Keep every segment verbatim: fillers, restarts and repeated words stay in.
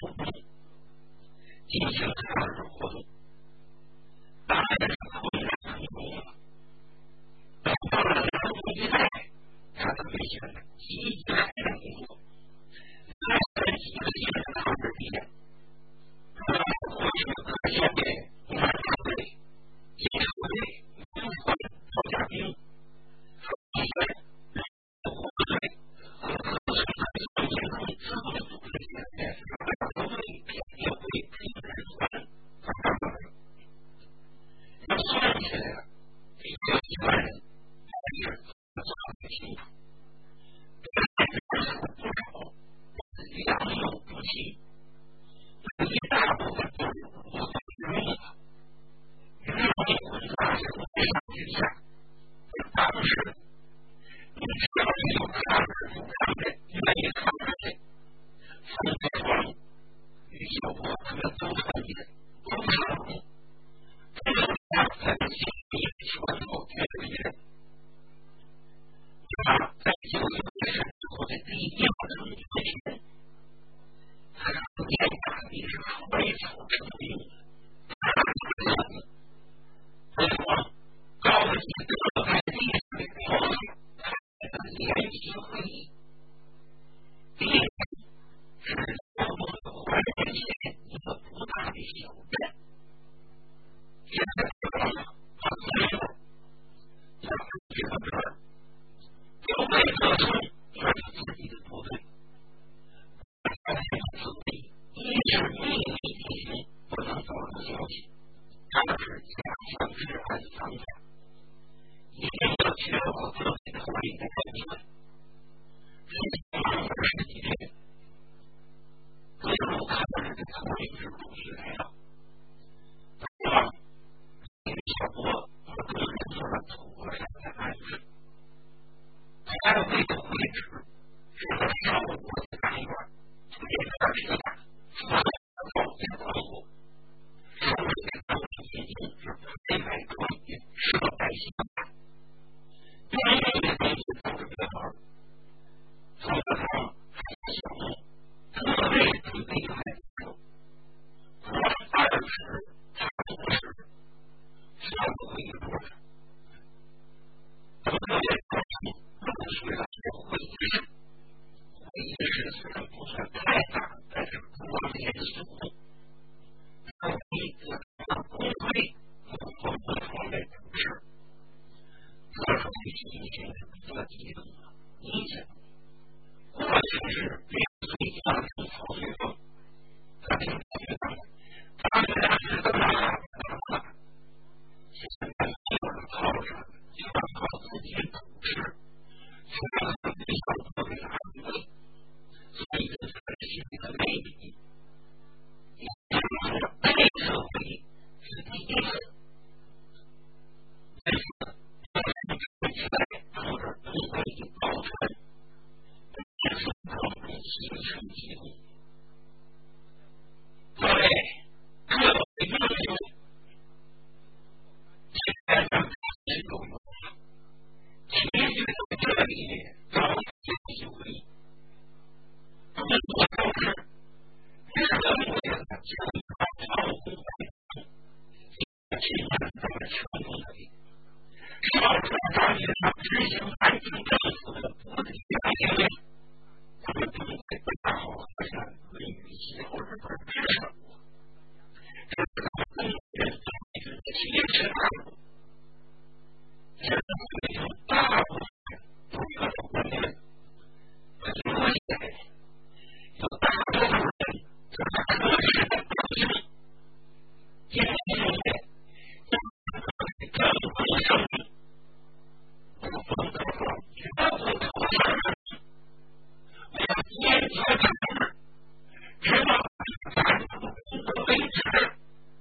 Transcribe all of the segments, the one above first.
进行抗日活动，当然是困难重重了。等到了南部一带，他的危险的积极开展工作，来了几个县的抗日敌人，主要获取各县的共产党队、警察队、民团、炮家兵、一些国队和各省的小县城自动组织起来的党队、协会、评审团和党队，要算起来了，得有几万人。是做得清楚，但是人数不少，良莠不齐，有一大部分都是无法使用的，愚昧混杂是非常之下。当时，你只要有抗日不抗日、愿意抗日的，冯德庄、于小波他们都参与，都上路，这种话才能心里全部决定人。他在九九年之后的第一场成军前，他是严打的是衰草成兵，大打样子。何况高级德派历史的条件，开的联席会议，第一是交通的怀仁县一个不大的小镇，现在知道了，他没有，他这个这儿。有位特称他是自己的部队，他是自己一是秘密进行，不能走漏消息；二是加强治安防范，一定要确保自己的怀疑的安全。这是二十几天，各路抗日的头领是陆续来到，希望李小波和各人做了妥善的安置。他的这个位置是在上午的大院，这二十家四百高阶房屋，上面的当地已经是非买专业，设在新办，专业的东西都是别玩，从这上还小木，各位准备还不够，我二十，他五十，三个一桌子，等各位高兴。陆续来到会议室，会议室虽然不算太大，但是光严肃穆。会议则让工会有分不同的主事，各种情形是比较激动的。你想，过去是连随将军曹雪峰，他就感觉到他们俩是个大打大，现在没有了靠山，就要靠自己主事。虽然很理想特别安慰，所以这才是心里的魅力。也就是说，这次会议是第一次，这次这是这次在或者不会有高传，这次我们形成结果。各位，各位英雄，现在让大家有用。其实在这里找些有利，众所周知，日本为了建造航空海港，去年在成功的少数专业上执行南京政府的不理想命令，咱们中国大好河山论语习后日本之手，这是咱们中国人对这个七十二路。现在会有大部分都有了观念，很多些有大多数人则是科学的表现，今天的政府声明，我冯德庄绝不投降人民，我要坚决抗日，直到咱们工作为止。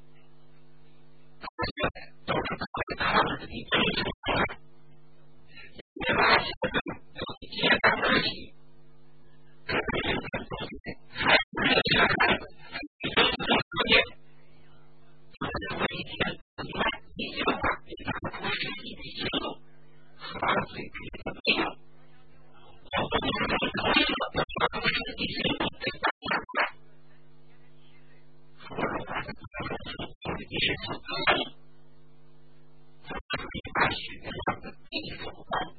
这些都是可抗日的英雄。别把小镇有揭竿而起，这个人们东西还不是这样子， 是从他属于大学上的艺术班，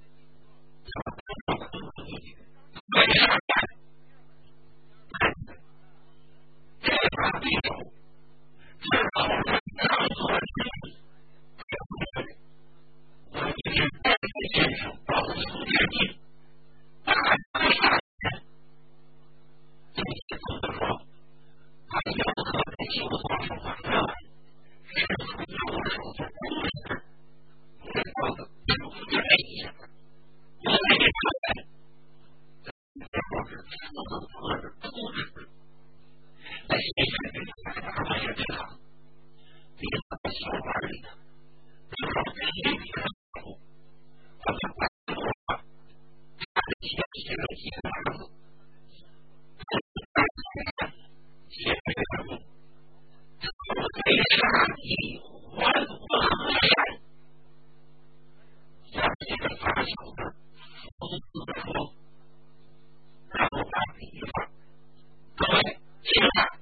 为啥呀？这场艺术是考虑当做我就是带着先生到了苏联地，大概啥人？这些怎么说？他有可能修多少法律？是从右手做公事，我搞的就这一下，我也出来，这都是负责的公事。在现实里，他们也知道，别的小玩里的，至少在那里的时候，我们把这个话，他的写写了几个儿子，写这个人物，为啥你还我何言？像这个发小的讽刺的说，让我打比方，各位听着。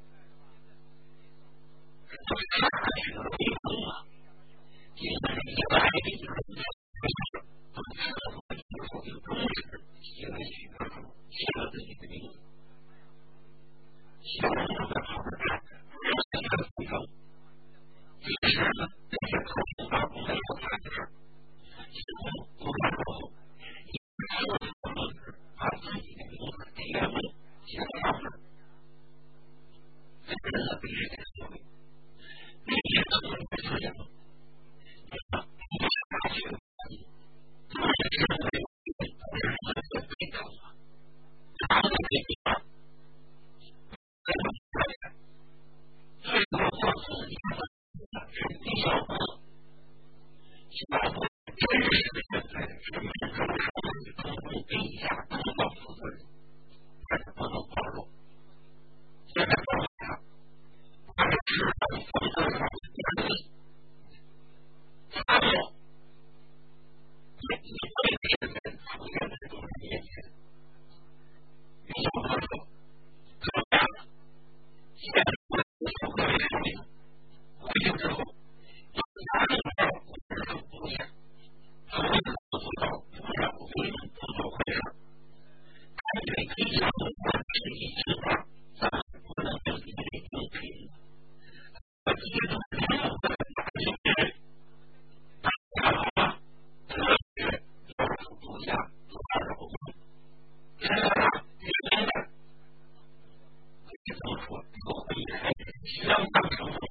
这是大学的围攻啊！因为一个爱的一个人，从此我以后就终止写了许多书，写了自己的名字。小人物的好好干，不要写的非洲。其实呢，这些口头当中没有他的事儿。其中读完之后，一次次论事，把自己的名字填入写上面。这个人的必须得思维。那些可能不是人，你看，你是大学的，不是认为不是人的对头啊，他们这地方，这种发展，最多做自己的是低效果，效果真实的现在是民众社会中共地下东道负责人，但是不能暴露。现在告诉他。他是知道风格上的关系，他说：“你会现在出现在众人面前。”于小波说：“怎么样？现在我所谓的事情，回去之后，有哪里让我们很不想？怎么能做到不让我们不做坏事？感觉地上的万事一枝花，咱们不能就因为公平。”我记住没有的大学人，大家好啊，科学要求不下做二手工，知道吗？你明白？你怎么说？有会还相当成熟。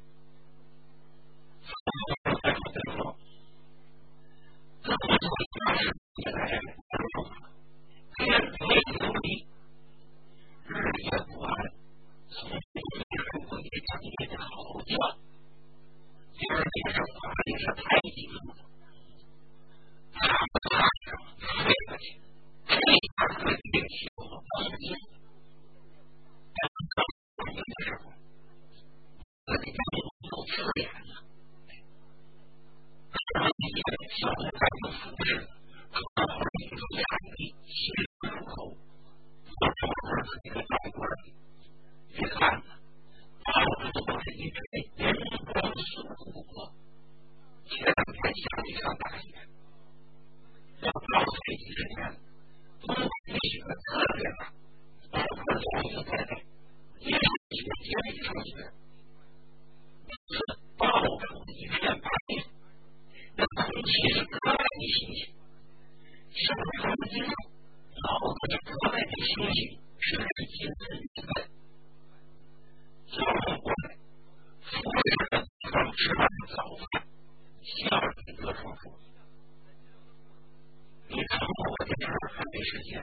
我再说再说，这么多大事起来不容易，天没有力，日夜不安。从今天我也讲你的好觉，今儿天上法律是太极了，他们看上睡过去，这样会引起我们关心。当告诉你的时候，我的眼睛都刺眼了。他们一个小孩的服饰，和好一个压力，心入口，我这会儿是一个大官儿。你看，到处都是一片阳光素火。前两天下一场大雪，要告诉这几十年，东北雪特别大，包括老鹰在内，也有雪节里上雪。每次到处一片白，那空气是格外的新鲜，生活经脑子是格外的清醒，是金子一般。交通过来，服务员刚吃完早饭，下雨得双说：“你看我这事儿还没实现。”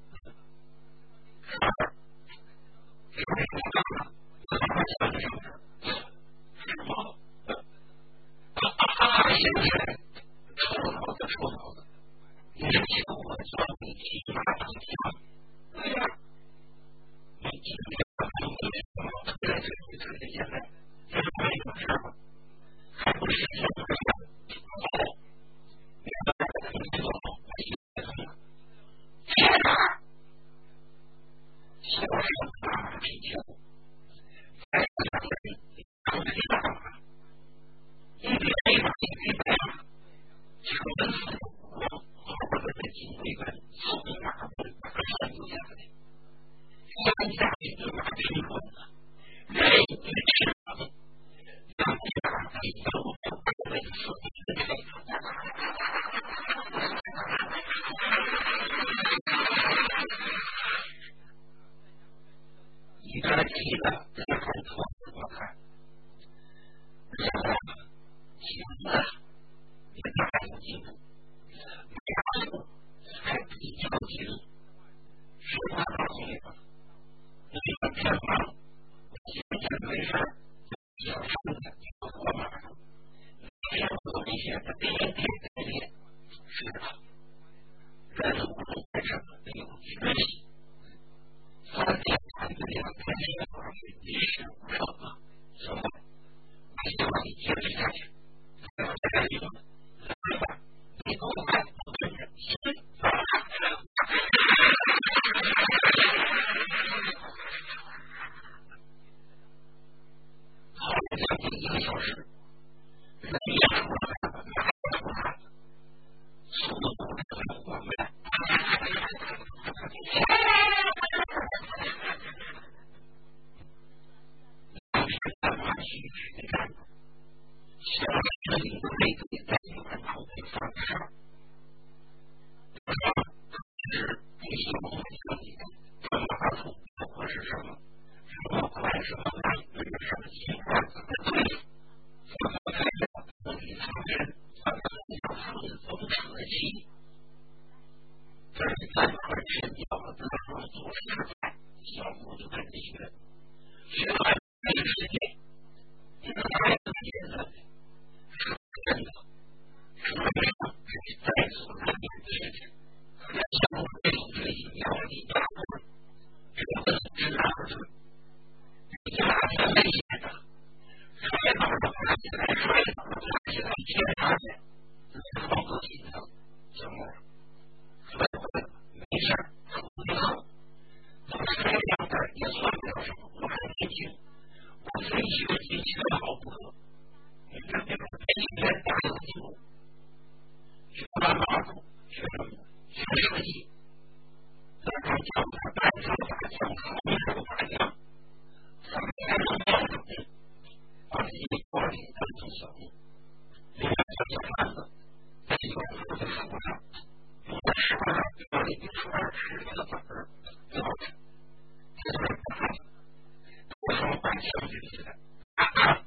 啥事儿？有没有干了？我他妈想的什么事儿？是吗？啊啊啊！行不行？臭脑子，臭脑子！你是求我教你骑马打枪？对呀。你今天把你的什么特别是你自己现在这是没有事吗？还不是现在好，你看你这个好，我现在怎么？天哪！小声大啤酒，再讲点这还托付我看。然后其次啊，也大有进步，没有还比较紧，实话告诉你吧，你这个偏方，今天没事儿，小声的就过马路，没有危险的别别别别，是吧？人无论在什么都有学习，三天三个两天一会儿一时无少啊，行吗？我希望你坚持下去，不要再一个，对吧？你不看不跟着心发好了，将近一个小时，人也出来了，马也出来了，速度很缓慢。干嘛去去干？小事情都没给在你们头会放事儿，是不行不行的。这么好处或是什么什么快什么慢，这是什么情况？怎么对？怎么才叫自己承认？怎么叫顺风顺气？这是咱们身教的自个做示范，小木就跟着学，学完没时间。这个孩子觉得是真的，是为了在所难免之事，要向我这种最紧要的压迫，这个知道是你哪天危险的，摔倒了爬起来，摔倒了爬起来，接上去，你放不紧张，行吗？摔倒了没事儿，处理好，怎么摔两点也算不了什么，我还年轻。我非学习学好不可，你看这个每天大有进步，学完马术，学什么？学设计，再看教他单手打枪，空手打枪，怎么才能瞄准呢？把自己锅里当成小木，另外小小盘子在有福的手上，用的石板锅里一出二十个子儿，标准，这就是不看。我说把枪举起来，啊啊！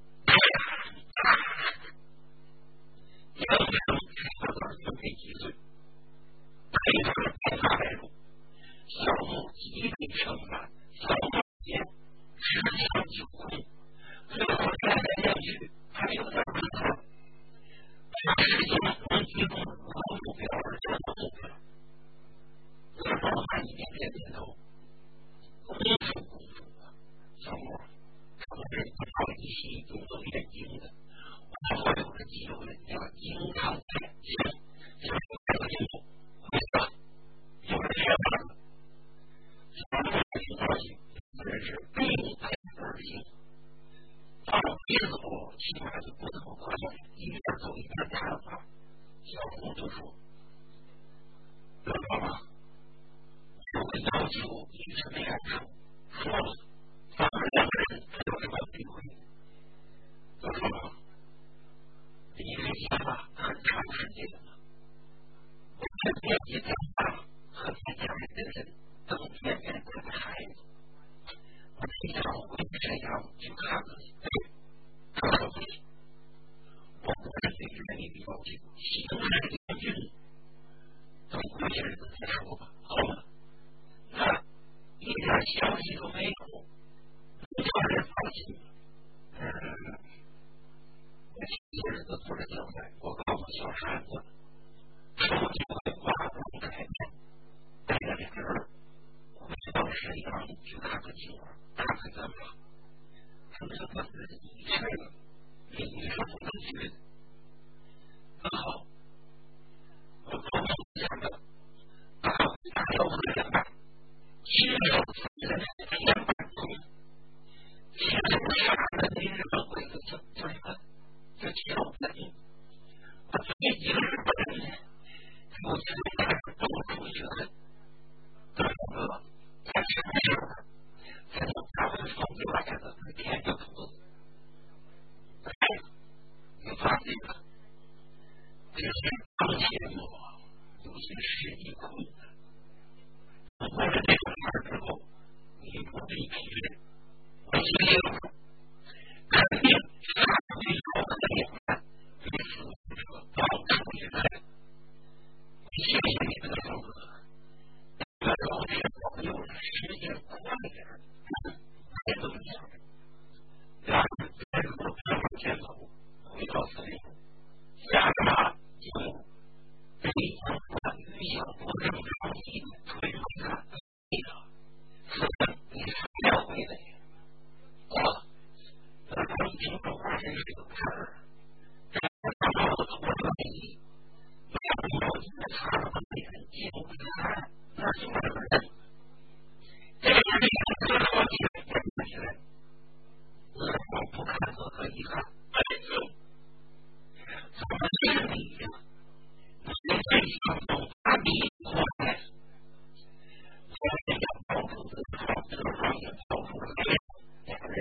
杨成小子就没几岁，配上了白发白鹿，小木极力盛满，小木间十枪九空，最后来来亮去，还有点不错。把时间能集中五个目标而做的目标，我老板一点点点头，功夫功夫啊，小木。我是不靠一息就能练精的，我所有的肌肉人叫金刚才行，就是这个进步，没错，有人学法了，小木挺高兴，这是并排而行，到别走，起码就不那么快，一边走一边打法。小木就说：“知道吗？有个要求一直没按说，说了。”咱们两个人才有这个机会。我说了，你这想法很长时间了。我这年纪这么大，和在家里的人都天天带着孩子，我经常回沈阳去看看你。对，他说不行，我不是对人民的要求，形式严峻，等过些日子再说吧，好吗？那一点消息都没有。不叫人放心。嗯，我前些日子做了交代，我告诉小山子，手机会挂上台面，带着两个人回到沈阳去看看情况，看看咱们。他们说：“你去了，你你说不能去的。”很好，我高兴想着，大大要喝两半，亲手自人两半钟。其实我杀了那日本鬼子，就就一个，就其中本，我自己一个日本人，我自己带着东出去了，这首歌在什么时候？才能他们放进来的天就土，哎，你发现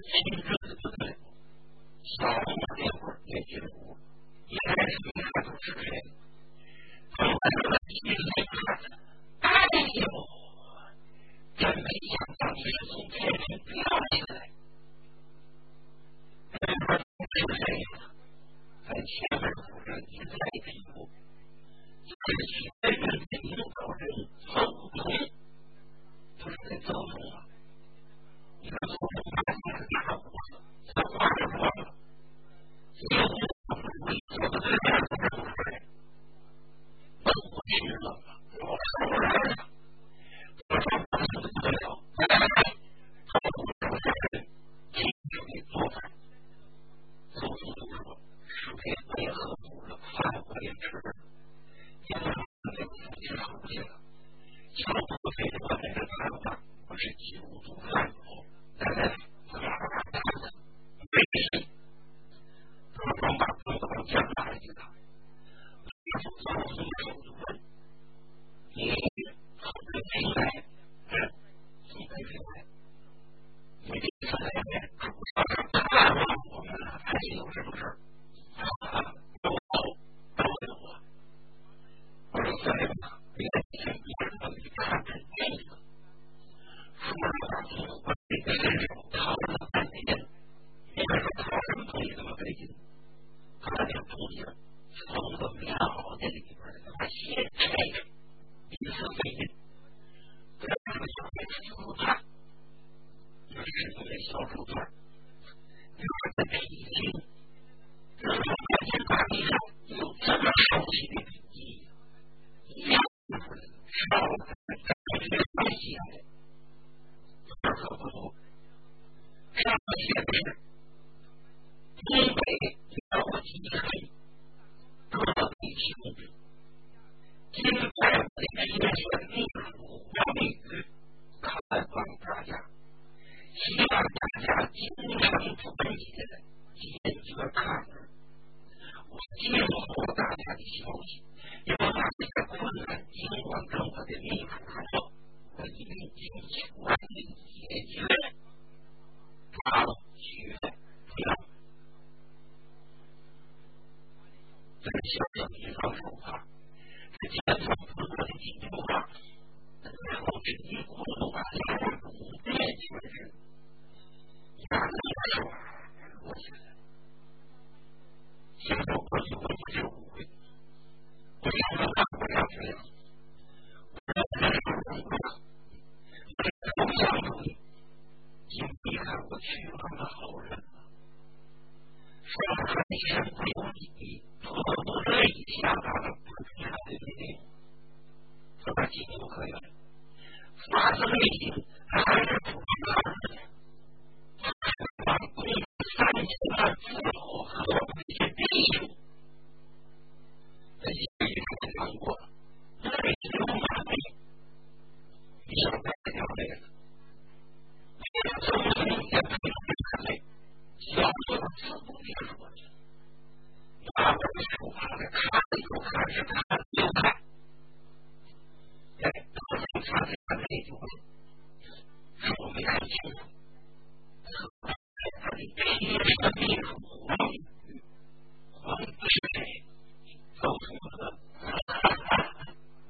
亲自的队伍，小木那会儿那军伍也开始开始指挥，从这个一来看，哎呦，真没想到你是从天上掉下来。这边是谁呀？在前面扶着一来屁股，自己真正的领导人邹总，不是那邹总吗？你看邹总把你的大胡子他画着说了，邹总你做的这样的事儿，那我去了，我受人了，我说我是不得了，来来来，邹总手下人亲手给做饭。邹总就说是给为何补了饭我也吃了，因为我这个父亲出去了，小不费的我在这谈话，我是几乎煮饭后，来来来，我俩把他打死，没谁。他光把工作往家打了一打，我就邹总手就问你从北京来，嗯，从北京来，你这次来呢，可不是看望我们了，还是有什么事儿？啊，都都有我。我说三人吧，别天别让你看着妹子。说实话，从我这个身上掏了半天，你们说掏什么东西这么费劲？他就出去了，从个棉袄那里边他先拆着，一次费劲。这是个小手段，这是一个小手段。你说在北京，这种关键大地上有这么神奇的笔记，一样的烧的感觉太细了。这可不多，上面写的是东北辽吉黑，各地兄弟，今在我的批选秘书王宇看望大家，希望大家经常团结，坚决抗日。我接获大家的消息，有哪些困难，尽管跟我的秘书说，我一定尽全力解决。抓了学不要，这是小小的一双手法，这前方不过的几句话，然后这一轱辘把两人五遍全是，压了一手落下来。现在我以为我是误会，我想让我上学了，我让这是误会了，我这头像有你，请别看我去了的好人了。上海山不有你，特不乐意下达了不知道的命令，这把几就可以了。发自内心还是不抗日的，把共三千万父老和那些弟兄，这些弟兄难过了，泪流满面。你想带这条妹子，邹总也不能看累，小舅自不别说去，拿着手帕来看又看，是看又看。哎，邹总发现他那句话，是我没看清楚。他的贴身秘书黄宇，黄宇是谁？邹总说，哈哈哈！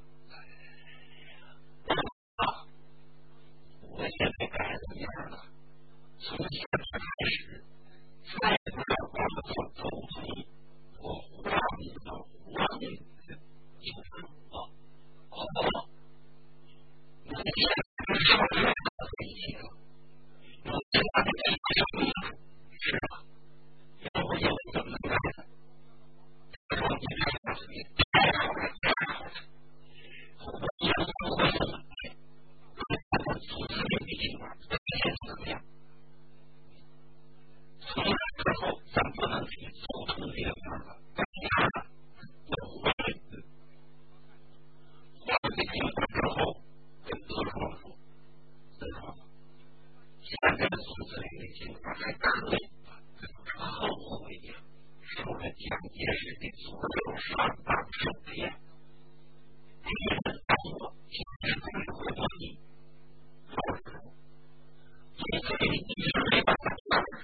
我现在改了名了，从现在开始，再不要管我叫邹总，我黄宇的黄宇，就是我。哦，你现在上学的飞机了，我现在的飞机秘书是吧？要不要怎么办呢？他说你这样子你太好了，太好了，我以后不会怎么办？我组织这个计划表现怎么样？从那之后，咱不能去邹总这边了，干啥了？有黄宇，黄宇听完之后，跟德双说：“德双，现在组织这个计划还可以吧？后悔呀，受了蒋介石的左右上当受骗，敌人当我其实不是回我你。”老实说，你自己一直没办法干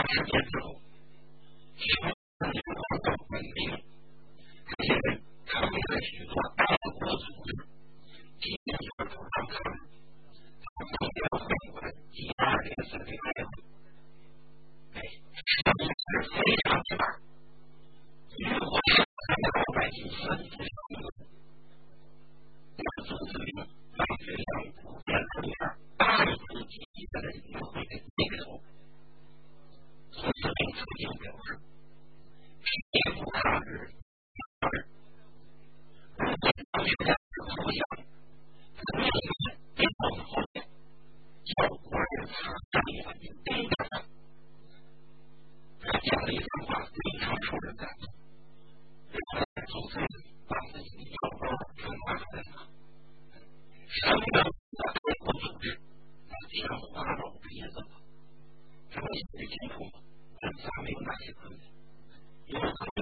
十年之后，全世界创造文明，这些人成为了许多爱国组织极力的主张抗日，他们要美国的第二联赛的爱国，哎，声音是非常之大。如果是老百姓三次上路，那组织里让这样普遍出现大力自己的人议会的内容。组织令曾经表示，谁不抗日抗日，如果当时的投降，革命被往后面，叫国人死在眼睛盯着他。他讲了一番话，非常受人感动。组织把自己的要包传达出来了，什么样的爱国组织，那天花老鼻子了。咱们写的清楚吗？咱仨没有哪些困难，有可